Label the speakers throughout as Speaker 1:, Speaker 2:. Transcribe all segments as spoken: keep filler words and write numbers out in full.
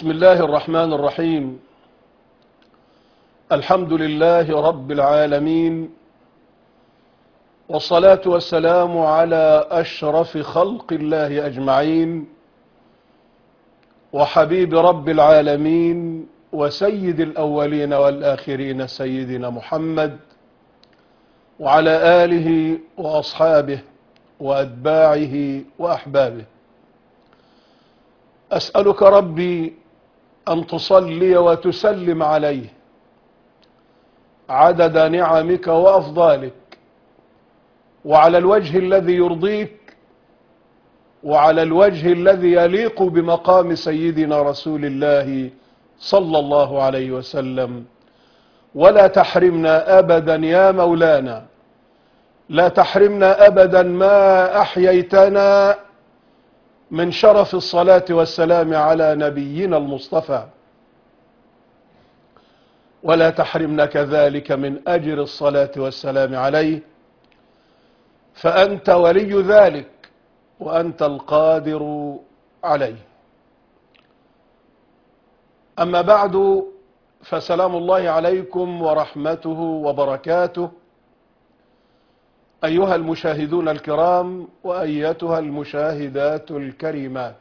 Speaker 1: بسم الله الرحمن الرحيم. الحمد لله رب العالمين، والصلاة والسلام على أشرف خلق الله أجمعين، وحبيب رب العالمين وسيد الأولين والآخرين سيدنا محمد، وعلى آله وأصحابه وأتباعه وأحبابه. أسألك ربي أن تصلي وتسلم عليه عدد نعمك وأفضالك، وعلى الوجه الذي يرضيك، وعلى الوجه الذي يليق بمقام سيدنا رسول الله صلى الله عليه وسلم. ولا تحرمنا أبدا يا مولانا، لا تحرمنا أبدا ما أحييتنا من شرف الصلاة والسلام على نبينا المصطفى، ولا تحرمنا كذلك من أجر الصلاة والسلام عليه، فأنت ولي ذلك وأنت القادر عليه. أما بعد، فسلام الله عليكم ورحمته وبركاته أيها المشاهدون الكرام وأيتها المشاهدات الكريمات.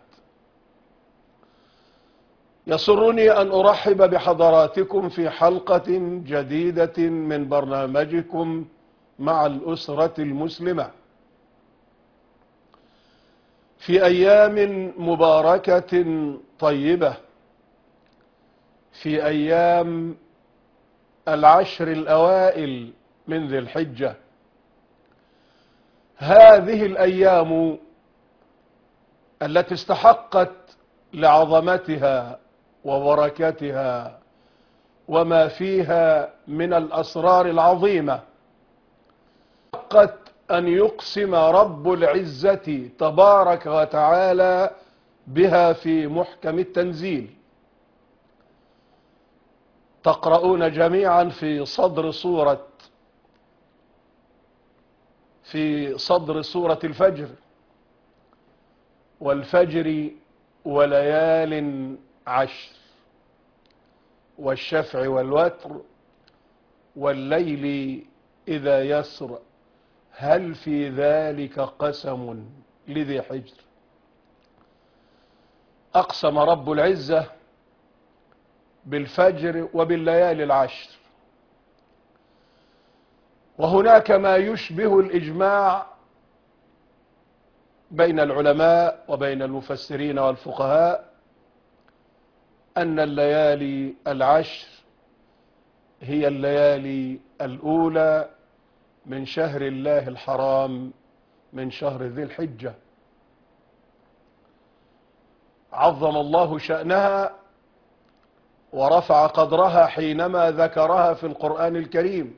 Speaker 1: يسرني أن أرحب بحضراتكم في حلقة جديدة من برنامجكم مع الأسرة المسلمة، في أيام مباركة طيبة، في أيام العشر الأوائل من ذي الحجة. هذه الأيام التي استحقت لعظمتها وبركتها وما فيها من الأسرار العظيمة استحقت أن يقسم رب العزة تبارك وتعالى بها في محكم التنزيل. تقرؤون جميعا في صدر سورة في صدر سورة الفجر: والفجر وليال عشر، والشفع والوتر، والليل إذا يسر، هل في ذلك قسم لذي حجر. أقسم رب العزة بالفجر وبالليالي العشر. وهناك ما يشبه الإجماع بين العلماء وبين المفسرين والفقهاء أن الليالي العشر هي الليالي الأولى من شهر الله الحرام، من شهر ذي الحجة. عظم الله شأنها ورفع قدرها حينما ذكرها في القرآن الكريم.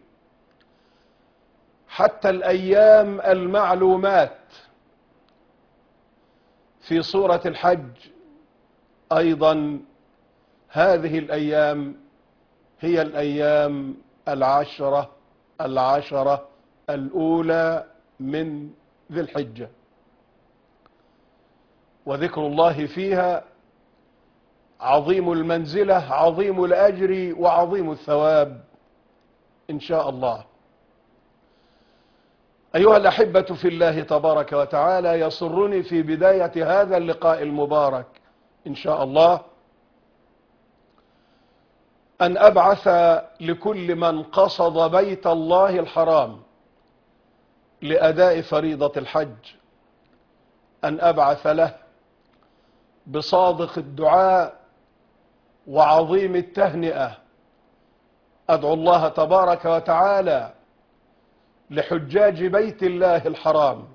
Speaker 1: حتى الأيام المعلومات في سورة الحج أيضا، هذه الأيام هي الأيام العشرة العشرة الأولى من ذي الحجة، وذكر الله فيها عظيم المنزلة، عظيم الأجر، وعظيم الثواب إن شاء الله. أيها الأحبة في الله تبارك وتعالى، يسرني في بداية هذا اللقاء المبارك إن شاء الله أن أبعث لكل من قصد بيت الله الحرام لأداء فريضة الحج، أن أبعث له بصادق الدعاء وعظيم التهنئة. أدعو الله تبارك وتعالى لحجاج بيت الله الحرام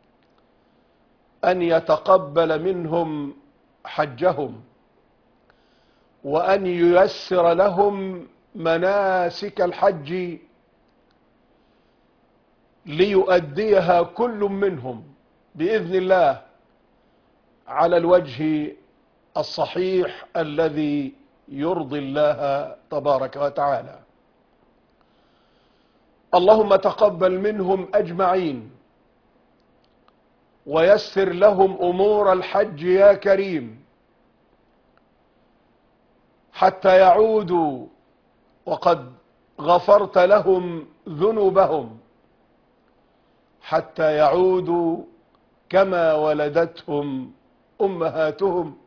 Speaker 1: أن يتقبل منهم حجهم، وأن ييسر لهم مناسك الحج ليؤديها كل منهم بإذن الله على الوجه الصحيح الذي يرضي الله تبارك وتعالى. اللهم تقبل منهم أجمعين، ويسر لهم أمور الحج يا كريم، حتى يعودوا وقد غفرت لهم ذنوبهم، حتى يعودوا كما ولدتهم أمهاتهم.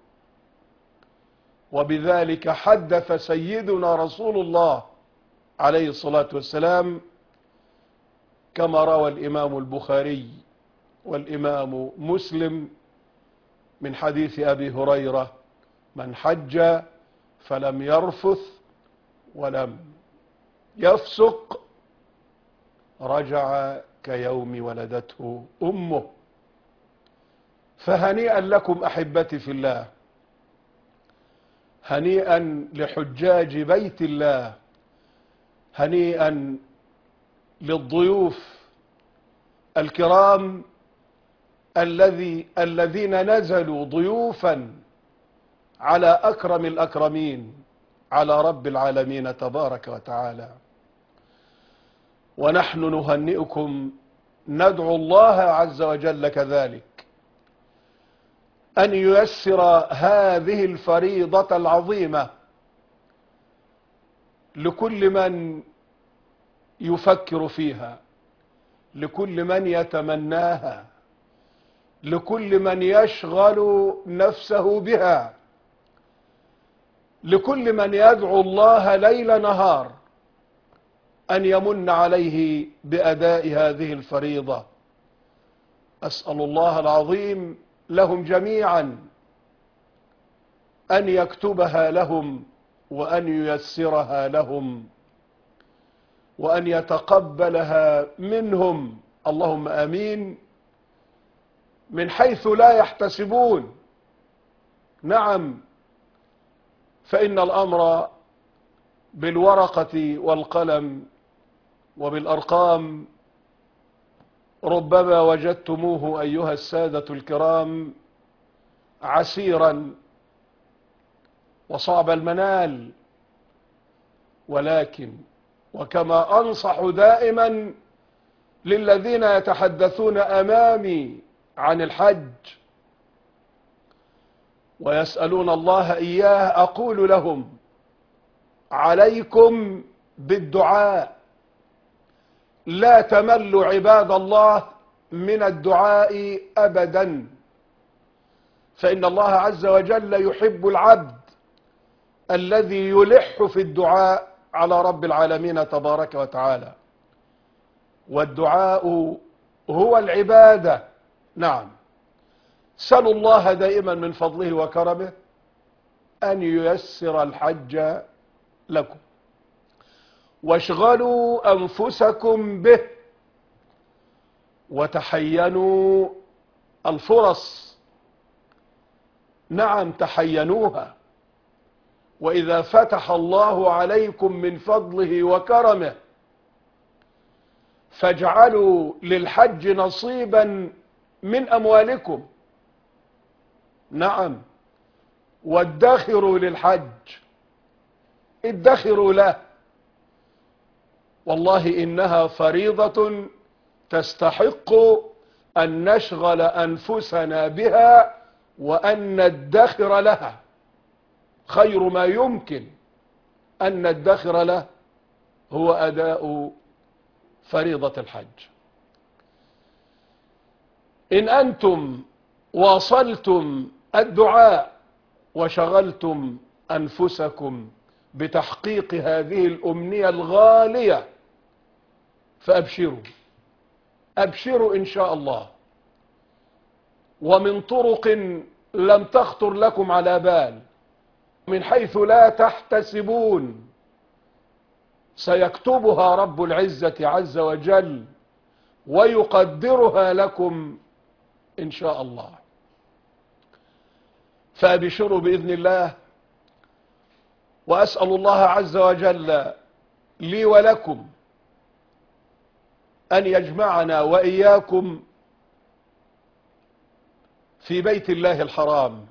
Speaker 1: وبذلك حدث سيدنا رسول الله عليه الصلاة والسلام كما روى الإمام البخاري والإمام مسلم من حديث أبي هريرة: من حج فلم يرفث ولم يفسق رجع كيوم ولدته أمه. فهنيئا لكم أحبتي في الله، هنيئا لحجاج بيت الله، هنيئا للضيوف الكرام الذي الذين نزلوا ضيوفا على أكرم الأكرمين، على رب العالمين تبارك وتعالى. ونحن نهنئكم، ندعو الله عز وجل كذلك أن ييسر هذه الفريضة العظيمة لكل من يفكر فيها، لكل من يتمناها، لكل من يشغل نفسه بها، لكل من يدعو الله ليل نهار أن يمن عليه بأداء هذه الفريضة. أسأل الله العظيم لهم جميعا أن يكتبها لهم وأن ييسرها لهم وأن يتقبلها منهم، اللهم آمين، من حيث لا يحتسبون. نعم، فإن الأمر بالورقة والقلم وبالأرقام ربما وجدتموه أيها السادة الكرام عسيرا وصعب المنال، ولكن وكما أنصح دائما للذين يتحدثون أمامي عن الحج ويسألون الله إياه، أقول لهم: عليكم بالدعاء، لا تملوا عباد الله من الدعاء أبدا، فإن الله عز وجل يحب العبد الذي يلح في الدعاء على رب العالمين تبارك وتعالى. والدعاء هو العبادة. نعم، سلوا الله دائما من فضله وكرمه أن ييسر الحج لكم، واشغلوا أنفسكم به، وتحينوا الفرص. نعم، تحينوها. وإذا فتح الله عليكم من فضله وكرمه فاجعلوا للحج نصيبا من أموالكم. نعم، وادخروا للحج، ادخروا له، والله إنها فريضة تستحق أن نشغل أنفسنا بها وأن ندخر لها. خير ما يمكن أن ندخر له هو أداء فريضة الحج. إن أنتم واصلتم الدعاء وشغلتم أنفسكم بتحقيق هذه الأمنية الغالية فأبشروا، أبشروا إن شاء الله، ومن طرق لم تخطر لكم على بال، من حيث لا تحتسبون، سيكتبها رب العزة عز وجل ويقدرها لكم إن شاء الله. فأبشروا بإذن الله، وأسأل الله عز وجل لي ولكم أن يجمعنا وإياكم في بيت الله الحرام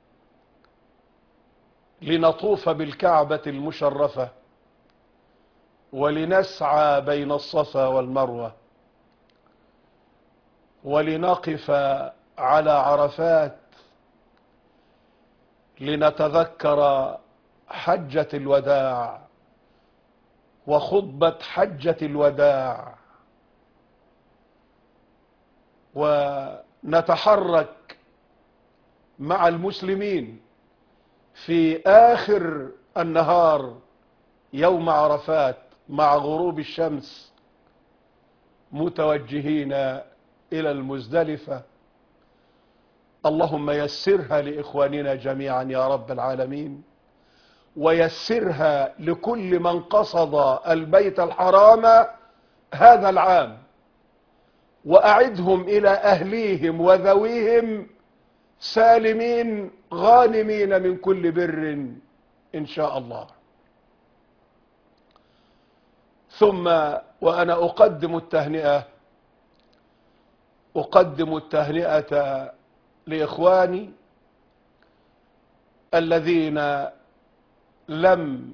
Speaker 1: لنطوف بالكعبة المشرفة ولنسعى بين الصفا والمروة ولنقف على عرفات لنتذكر حجة الوداع وخطبة حجة الوداع، ونتحرك مع المسلمين في آخر النهار يوم عرفات مع غروب الشمس متوجهين إلى المزدلفة. اللهم يسرها لإخواننا جميعا يا رب العالمين، ويسرها لكل من قصد البيت الحرام هذا العام، وأعدهم إلى أهليهم وذويهم سالمين غانمين من كل بر إن شاء الله. ثم وأنا أقدم التهنئة أقدم التهنئة لإخواني الذين لم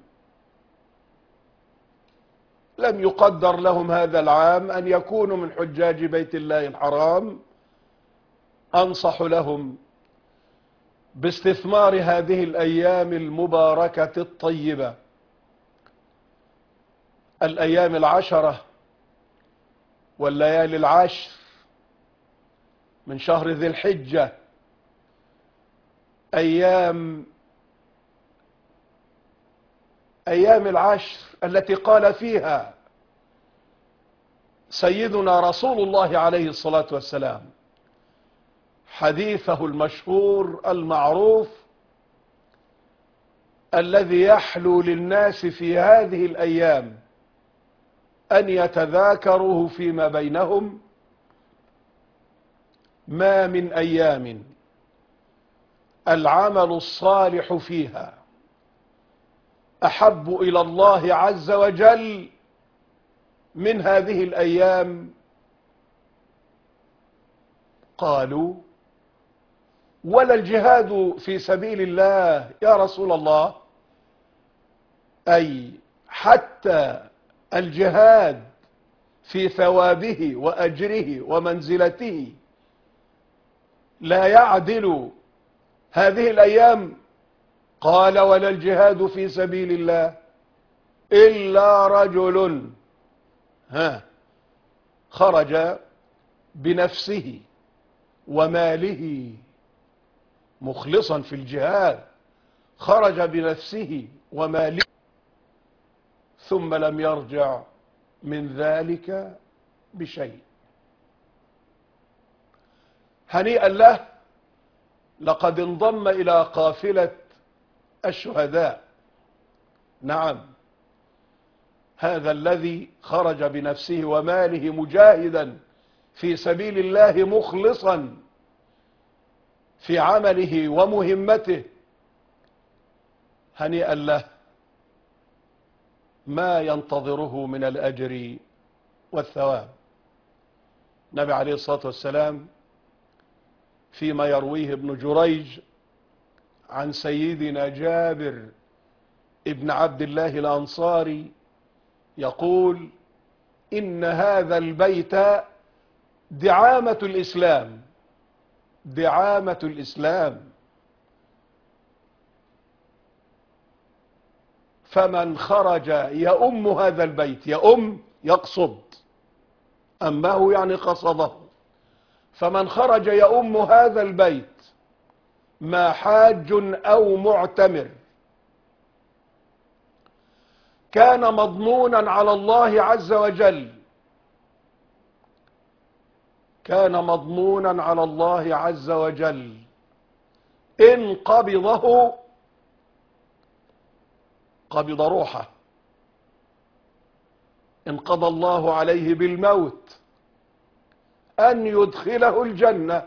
Speaker 1: لم يقدر لهم هذا العام أن يكونوا من حجاج بيت الله الحرام. أنصح لهم باستثمار هذه الأيام المباركة الطيبة، الأيام العشرة والليالي العشر من شهر ذي الحجة، أيام أيام العشر التي قال فيها سيدنا رسول الله عليه الصلاة والسلام حديثه المشهور المعروف الذي يحلو للناس في هذه الأيام أن يتذاكروه فيما بينهم: ما من أيام العمل الصالح فيها أحب إلى الله عز وجل من هذه الأيام. قالوا: ولا الجهاد في سبيل الله يا رسول الله؟ أي حتى الجهاد في ثوابه وأجره ومنزلته لا يعدل هذه الأيام؟ قال: ولا الجهاد في سبيل الله إلا رجل ها خرج بنفسه وماله مخلصا في الجهاد، خرج بنفسه وماله ثم لم يرجع من ذلك بشيء. هنيئا له، لقد انضم إلى قافلة الشهداء. نعم، هذا الذي خرج بنفسه وماله مجاهدا في سبيل الله مخلصا في عمله ومهمته، هنيئا له ما ينتظره من الأجر والثواب. النبي عليه الصلاة والسلام فيما يرويه ابن جريج عن سيدنا جابر ابن عبد الله الأنصاري يقول: إن هذا البيت دعامة الإسلام، دعامة الإسلام، فمن خرج يؤم هذا البيت، يؤم يقصد، أمه يعني قصده، فمن خرج يؤم هذا البيت ما حاج أو معتمر كان مضمونا على الله عز وجل، كان مضمونا على الله عز وجل إن قبضه قبض روحه، إن قضى الله عليه بالموت أن يدخله الجنة،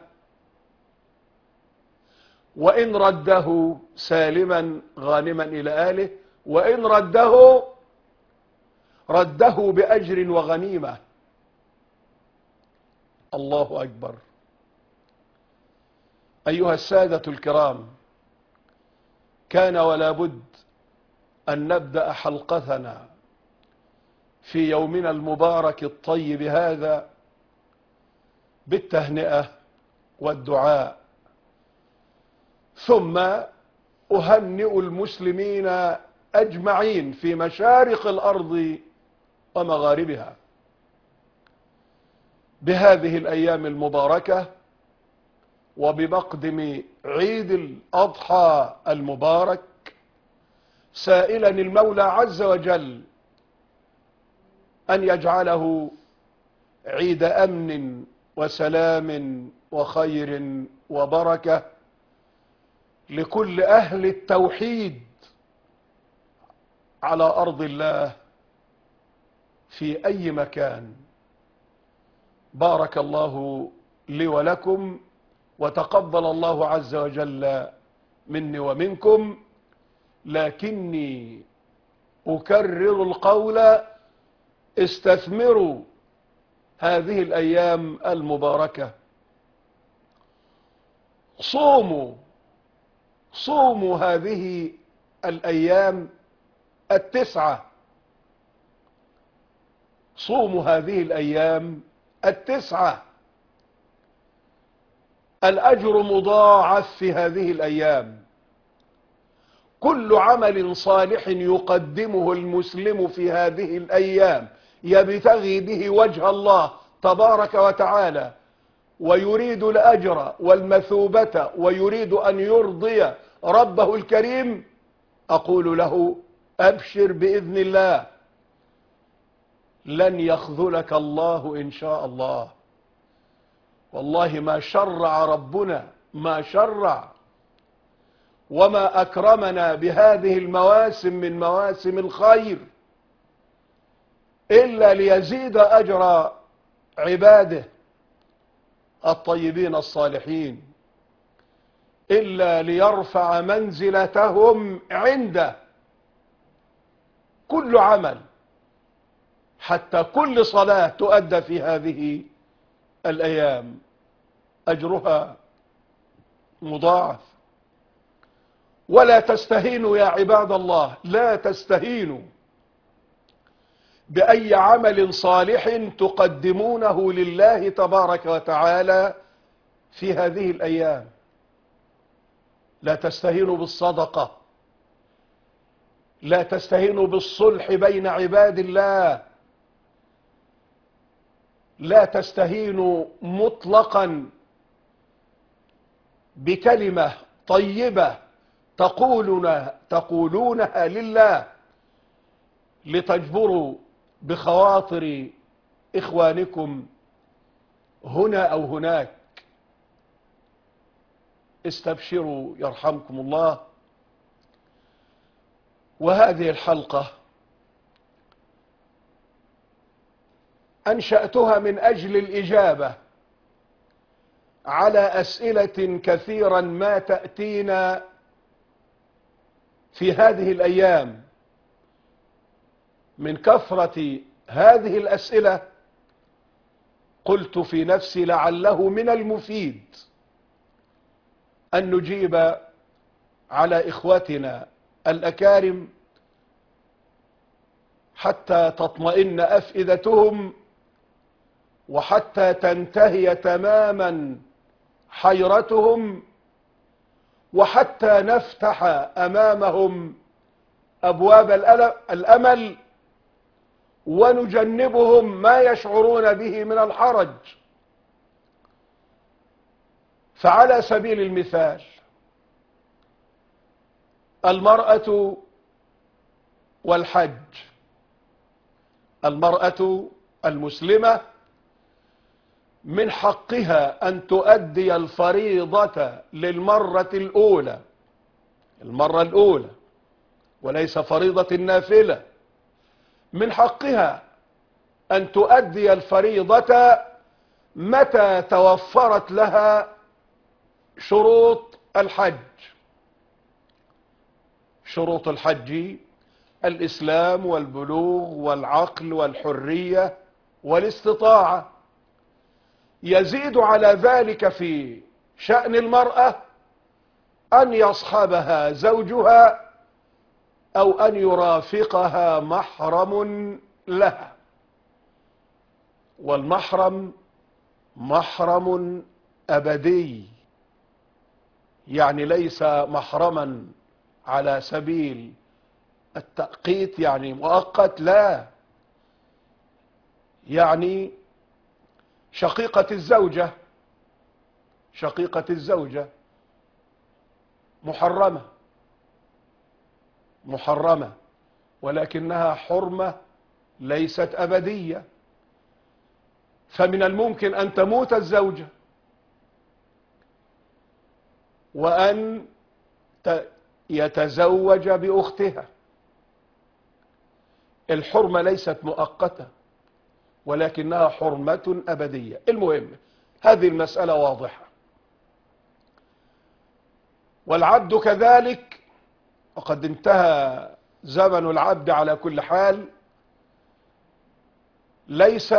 Speaker 1: وإن رده سالما غانما إلى آله، وإن رده رده بأجر وغنيمة. الله أكبر. أيها السادة الكرام، كان ولا بد أن نبدأ حلقتنا في يومنا المبارك الطيب هذا بالتهنئة والدعاء، ثم أهنئ المسلمين أجمعين في مشارق الأرض ومغاربها بهذه الأيام المباركة، وبمقدم عيد الأضحى المبارك، سائلا المولى عز وجل أن يجعله عيد أمن وسلام وخير وبركة لكل أهل التوحيد على أرض الله في أي مكان. بارك الله لي ولكم، وتقبل الله عز وجل مني ومنكم، لكني أكرر القول: استثمروا هذه الأيام المباركة، صوموا صوموا هذه الأيام التسعة، صوموا هذه الأيام التسعة، الأجر مضاعف في هذه الأيام. كل عمل صالح يقدمه المسلم في هذه الأيام يبتغي به وجه الله تبارك وتعالى، ويريد الأجر والمثوبة، ويريد أن يرضي ربه الكريم، أقول له: أبشر بإذن الله، لن يخذلك الله إن شاء الله. والله ما شرع ربنا، ما شرع وما أكرمنا بهذه المواسم من مواسم الخير إلا ليزيد أجر عباده الطيبين الصالحين، إلا ليرفع منزلتهم عنده. كل عمل، حتى كل صلاة تؤدى في هذه الأيام أجرها مضاعف. ولا تستهينوا يا عباد الله، لا تستهينوا بأي عمل صالح تقدمونه لله تبارك وتعالى في هذه الأيام. لا تستهينوا بالصدقة، لا تستهينوا بالصلح بين عباد الله، لا تستهينوا مطلقا بكلمة طيبة تقولونها, تقولونها لله لتجبروا بخواطر إخوانكم هنا أو هناك. استبشروا يرحمكم الله. وهذه الحلقة أنشأتها من أجل الإجابة على أسئلة كثيرا ما تأتينا في هذه الأيام. من كثرة هذه الأسئلة قلت في نفسي لعله من المفيد أن نجيب على إخوتنا الأكارم حتى تطمئن أفئدتهم، وحتى تنتهي تماما حيرتهم، وحتى نفتح أمامهم أبواب الأمل، ونجنبهم ما يشعرون به من الحرج. فعلى سبيل المثال، المرأة والحج. المرأة المسلمة من حقها أن تؤدي الفريضة للمرة الأولى، المرة الأولى، وليس فريضة النافلة. من حقها أن تؤدي الفريضة متى توفرت لها شروط الحج. شروط الحج: الإسلام والبلوغ والعقل والحرية والاستطاعة. يزيد على ذلك في شأن المرأة أن يصحبها زوجها أو أن يرافقها محرم لها. والمحرم محرم أبدي، يعني ليس محرما على سبيل التأقيت يعني مؤقت، لا، يعني شقيقة الزوجة شقيقة الزوجة محرمة محرمة ولكنها حرمة ليست أبدية، فمن الممكن أن تموت الزوجة وأن يتزوج بأختها. الحرمة ليست مؤقتة ولكنها حرمة أبدية. المهم هذه المسألة واضحة. والعبد كذلك، وقد انتهى زمن العبد على كل حال، ليس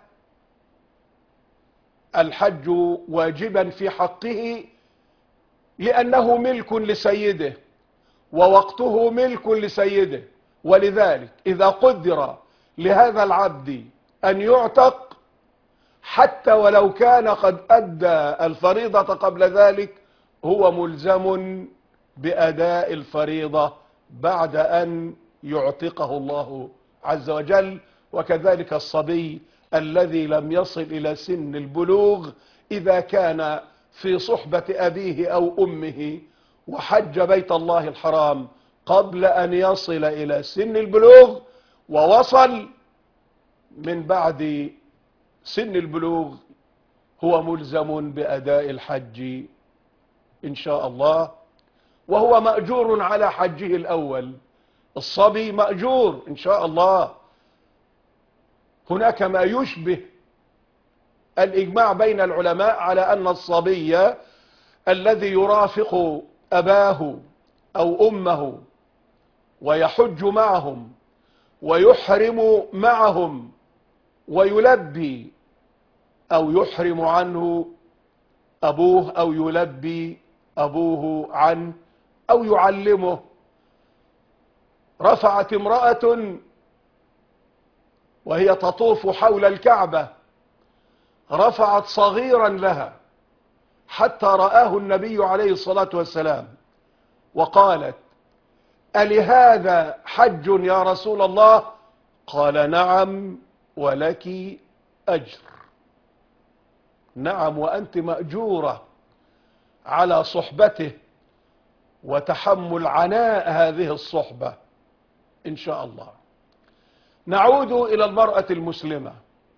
Speaker 1: الحج واجبا في حقه لأنه ملك لسيده ووقته ملك لسيده، ولذلك إذا قدر لهذا العبد أن يعتق حتى ولو كان قد أدى الفريضة قبل ذلك، هو ملزم بأداء الفريضة بعد أن يعتقه الله عز وجل. وكذلك الصبي الذي لم يصل إلى سن البلوغ إذا كان في صحبة أبيه أو أمه وحج بيت الله الحرام قبل أن يصل إلى سن البلوغ ووصل من بعد سن البلوغ، هو ملزم بأداء الحج إن شاء الله، وهو مأجور على حجه الأول. الصبي مأجور إن شاء الله. هناك ما يشبه الإجماع بين العلماء على أن الصبي الذي يرافق أباه أو أمه ويحج معهم ويحرم معهم ويلبي، أو يحرم عنه أبوه أو يلبي أبوه عنه أو يعلمه. رفعت امرأة وهي تطوف حول الكعبة، رفعت صغيرا لها حتى رآه النبي عليه الصلاة والسلام وقالت: ألهذا حج يا رسول الله؟ قال: نعم ولك أجر. نعم، وأنت مأجورة على صحبته وتحمل عناء هذه الصحبة إن شاء الله. نعود إلى المرأة المسلمة.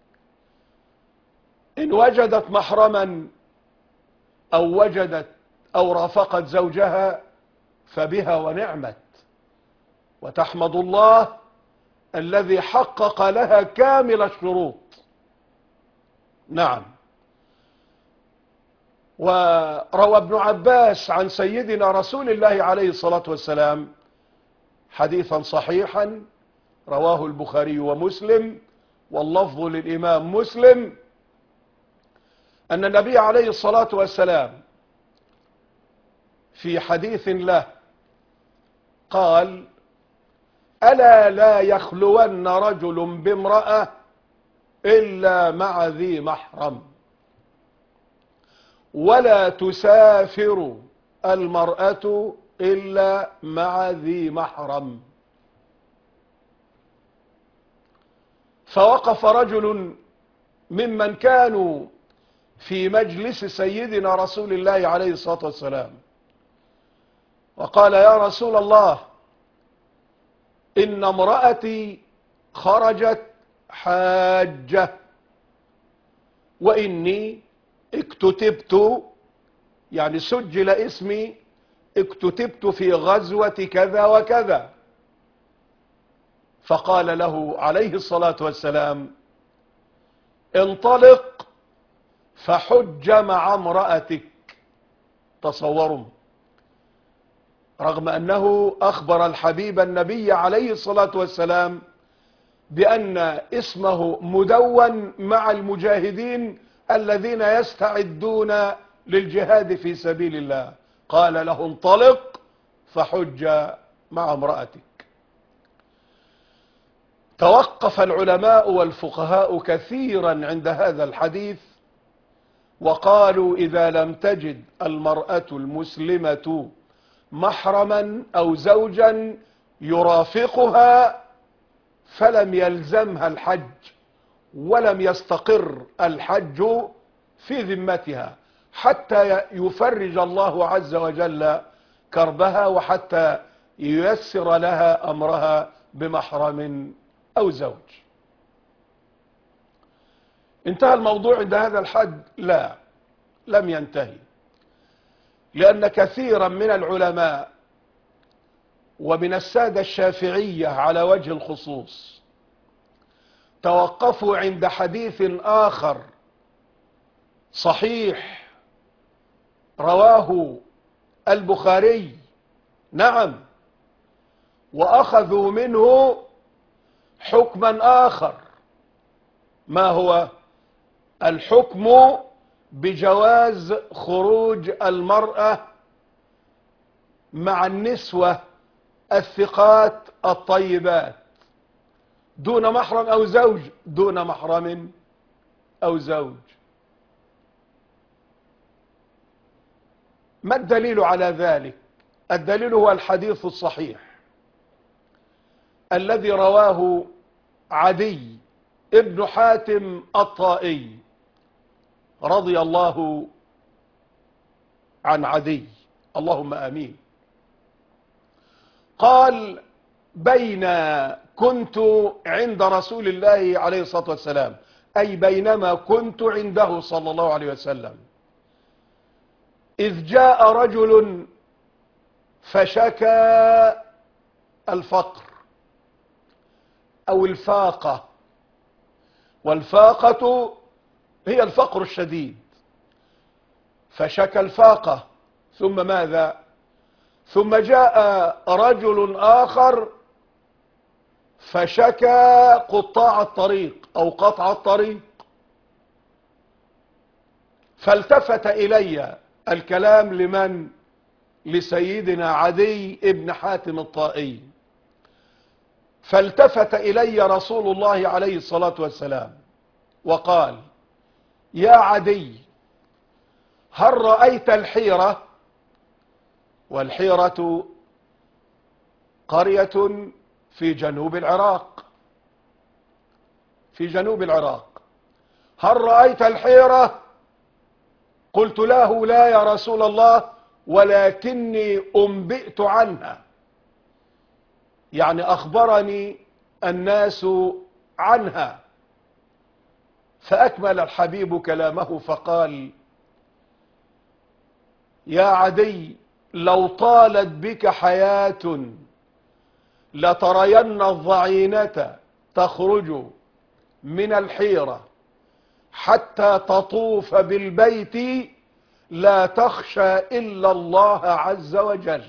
Speaker 1: إن وجدت محرما أو وجدت أو رافقت زوجها فبها ونعمت، وتحمد الله الذي حقق لها كامل الشروط. نعم. وروى ابن عباس عن سيدنا رسول الله عليه الصلاة والسلام حديثا صحيحا رواه البخاري ومسلم واللفظ للإمام مسلم، أن النبي عليه الصلاة والسلام في حديث له قال: ألا لا يخلون رجل بامرأة إلا مع ذي محرم، ولا تسافر المرأة إلا مع ذي محرم. فوقف رجل ممن كانوا في مجلس سيدنا رسول الله عليه الصلاة والسلام وقال: يا رسول الله، إن امرأتي خرجت حاجة وإني اكتتبت، يعني سجل اسمي، اكتتبت في غزوة كذا وكذا. فقال له عليه الصلاة والسلام: انطلق فحج مع امرأتك. تصوروا، رغم أنه أخبر الحبيب النبي عليه الصلاة والسلام بأن اسمه مدون مع المجاهدين الذين يستعدون للجهاد في سبيل الله، قال له: انطلق فحج مع امرأتك. توقف العلماء والفقهاء كثيرا عند هذا الحديث وقالوا: إذا لم تجد المرأة المسلمة محرما أو زوجا يرافقها فلم يلزمها الحج ولم يستقر الحج في ذمتها حتى يفرج الله عز وجل كربها وحتى ييسر لها أمرها بمحرم أو زوج. انتهى الموضوع عند هذا الحد؟ لا، لم ينتهي، لأن كثيرا من العلماء ومن السادة الشافعية على وجه الخصوص توقفوا عند حديث آخر صحيح رواه البخاري، نعم، وأخذوا منه حكما آخر. ما هو؟ الحكم بجواز خروج المرأة مع النسوة الثقات الطيبات دون محرم أو زوج، دون محرم أو زوج. ما الدليل على ذلك؟ الدليل هو الحديث الصحيح الذي رواه عدي ابن حاتم الطائي رضي الله عن عدي، اللهم آمين. قال: بين كنت عند رسول الله عليه الصلاة والسلام، أي بينما كنت عنده صلى الله عليه وسلم، إذ جاء رجل فشكى الفقر أو الفاقة، والفاقة هي الفقر الشديد، فشكى الفاقة. ثم ماذا؟ ثم جاء رجل آخر فشكى قطاع الطريق أو قطع الطريق، فالتفت إلي الكلام لمن؟ لسيدنا عدي ابن حاتم الطائي. فالتفت إلي رسول الله عليه الصلاة والسلام وقال: يا عدي، هل رأيت الحيرة؟ والحيرة قرية في جنوب العراق، في جنوب العراق. هل رأيت الحيرة؟ قلت له: لا يا رسول الله، ولكني أنبئت عنها، يعني أخبرني الناس عنها. فأكمل الحبيب كلامه فقال: يا عدي، لو طالت بك حياة لترين الضعينة تخرج من الحيرة حتى تطوف بالبيت لا تخشى إلا الله عز وجل.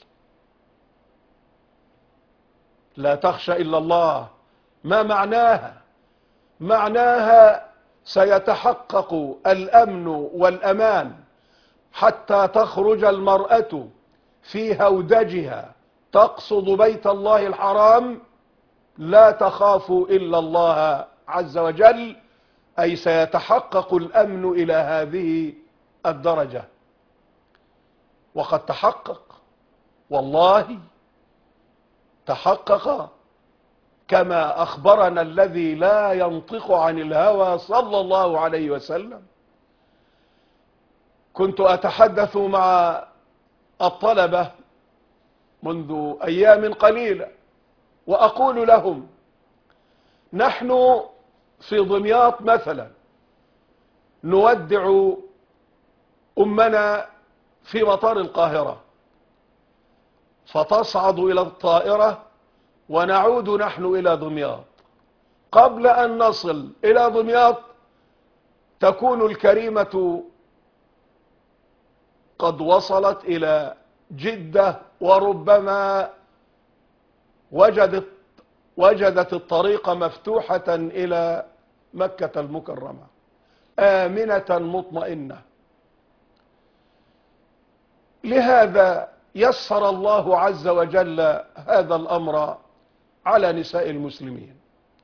Speaker 1: لا تخشى إلا الله، ما معناها؟ معناها سيتحقق الأمن والأمان حتى تخرج المرأة في هودجها تقصد بيت الله الحرام لا تخاف إلا الله عز وجل، أي سيتحقق الأمن إلى هذه الدرجة. وقد تحقق، والله تحقق كما أخبرنا الذي لا ينطق عن الهوى صلى الله عليه وسلم. كنت أتحدث مع الطلبة منذ أيام قليلة وأقول لهم: نحن في دمياط مثلا نودع أمنا في مطار القاهرة، فتصعد إلى الطائرة ونعود نحن إلى دمياط. قبل أن نصل إلى دمياط تكون الكريمة قد وصلت إلى جدة، وربما وجدت وجدت الطريق مفتوحة إلى مكة المكرمة آمنة مطمئنة. لهذا يسر الله عز وجل هذا الأمر على نساء المسلمين.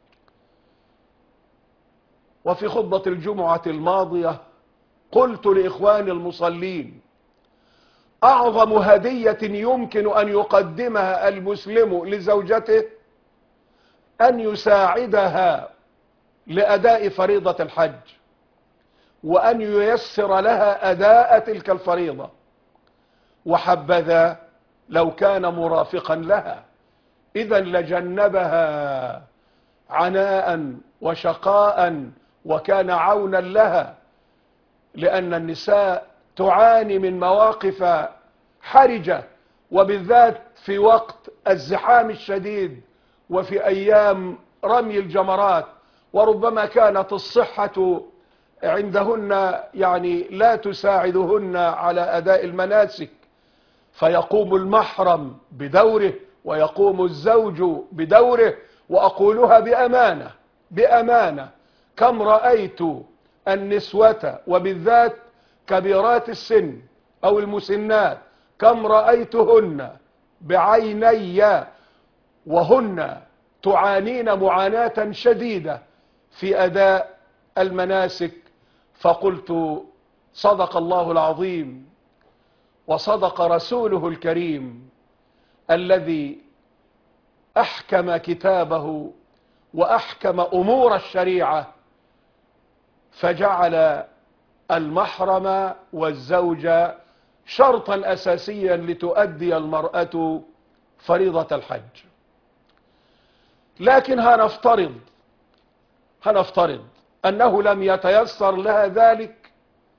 Speaker 1: وفي خطبة الجمعة الماضية قلت لإخواني المصلين: أعظم هدية يمكن أن يقدمها المسلم لزوجته أن يساعدها لأداء فريضة الحج، وأن ييسر لها أداء تلك الفريضة. وحبذا لو كان مرافقا لها، إذا لجنبها عناء وشقاء وكان عونا لها، لأن النساء تعاني من مواقف حرجة، وبالذات في وقت الزحام الشديد وفي أيام رمي الجمرات، وربما كانت الصحة عندهن يعني لا تساعدهن على أداء المناسك، فيقوم المحرم بدوره ويقوم الزوج بدوره. وأقولها بأمانة بأمانة، كم رأيت النسوة وبالذات كبيرات السن أو المسنات، كم رأيتهن بعيني وهن تعانين معاناة شديدة في أداء المناسك. فقلت صدق الله العظيم وصدق رسوله الكريم الذي أحكم كتابه وأحكم أمور الشريعة، فجعل المحرم والزوج شرطا أساسيا لتؤدي المرأة فريضة الحج. لكن هنفترض هنفترض أنه لم يتيسر لها ذلك،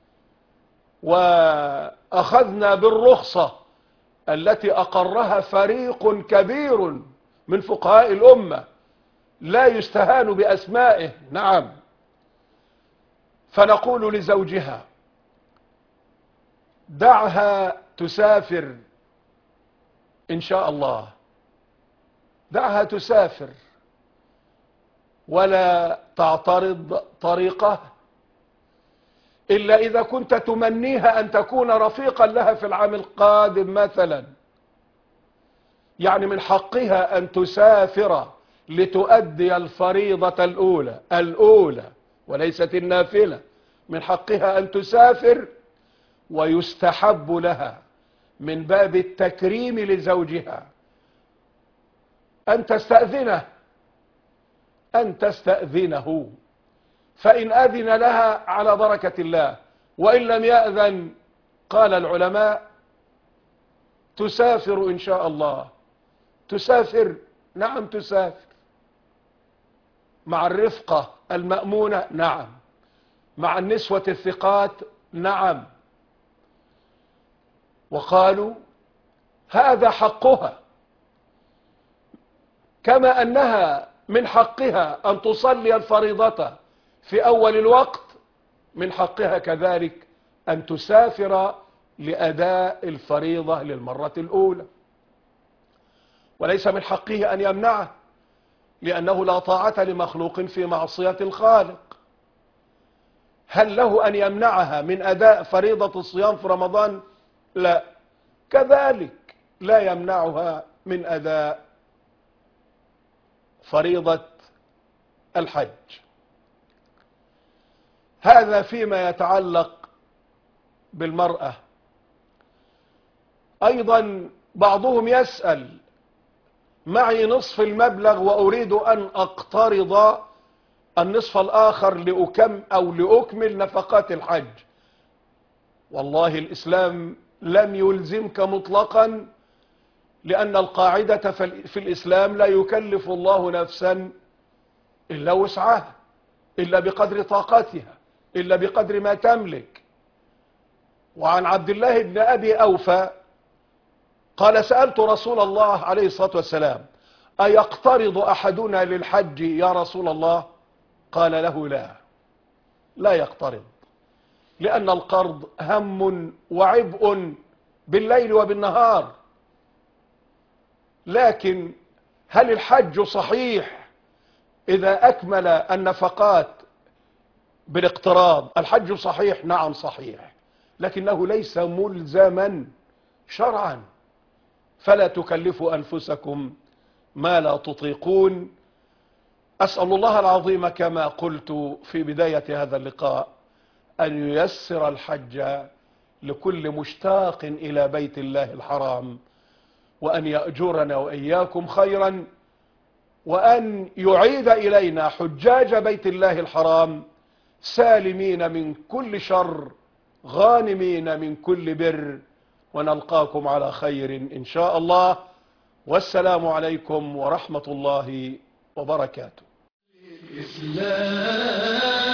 Speaker 1: وأخذنا بالرخصة التي أقرها فريق كبير من فقهاء الأمة لا يستهان بأسمائه، نعم، فنقول لزوجها دعها تسافر إن شاء الله، دعها تسافر ولا تعترض طريقه، إلا إذا كنت تمنيها أن تكون رفيقا لها في العام القادم مثلا. يعني من حقها أن تسافر لتؤدي الفريضة الأولى الأولى وليست النافلة، من حقها أن تسافر، ويستحب لها من باب التكريم لزوجها أن تستأذنه أن تستأذنه فإن أذن لها على بركة الله، وإن لم يأذن قال العلماء تسافر إن شاء الله. تسافر، نعم تسافر مع الرفقة المأمونة، نعم، مع النسوة الثقات، نعم. وقالوا هذا حقها، كما أنها من حقها أن تصلي الفريضة في أول الوقت، من حقها كذلك أن تسافر لأداء الفريضة للمرة الأولى، وليس من حقه أن يمنعه، لأنه لا طاعة لمخلوق في معصية الخالق. هل له أن يمنعها من أداء فريضة الصيام في رمضان؟ لا، كذلك لا يمنعها من أداء فريضة الحج. هذا فيما يتعلق بالمرأة. أيضا بعضهم يسأل معي نصف المبلغ وأريد أن أقترض النصف الآخر لأكم أو لأكمل نفقات الحج. والله الإسلام لم يلزمك مطلقا، لأن القاعدة في الإسلام لا يكلف الله نفسا إلا وسعها، إلا بقدر طاقتها، إلا بقدر ما تملك. وعن عبد الله بن أبي أوفى قال سألت رسول الله عليه الصلاة والسلام أيقترض أحدنا للحج يا رسول الله؟ قال له لا، لا يقترض، لأن القرض هم وعبء بالليل وبالنهار. لكن هل الحج صحيح إذا أكمل النفقات بالاقتراض؟ الحج صحيح، نعم صحيح، لكنه ليس ملزما شرعا، فلا تكلفوا أنفسكم ما لا تطيقون. أسأل الله العظيم كما قلت في بداية هذا اللقاء أن ييسر الحج لكل مشتاق إلى بيت الله الحرام، وأن يأجرنا وإياكم خيرا، وأن يعيد إلينا حجاج بيت الله الحرام سالمين من كل شر غانمين من كل بر، ونلقاكم على خير إن شاء الله. والسلام عليكم ورحمة الله وبركاته.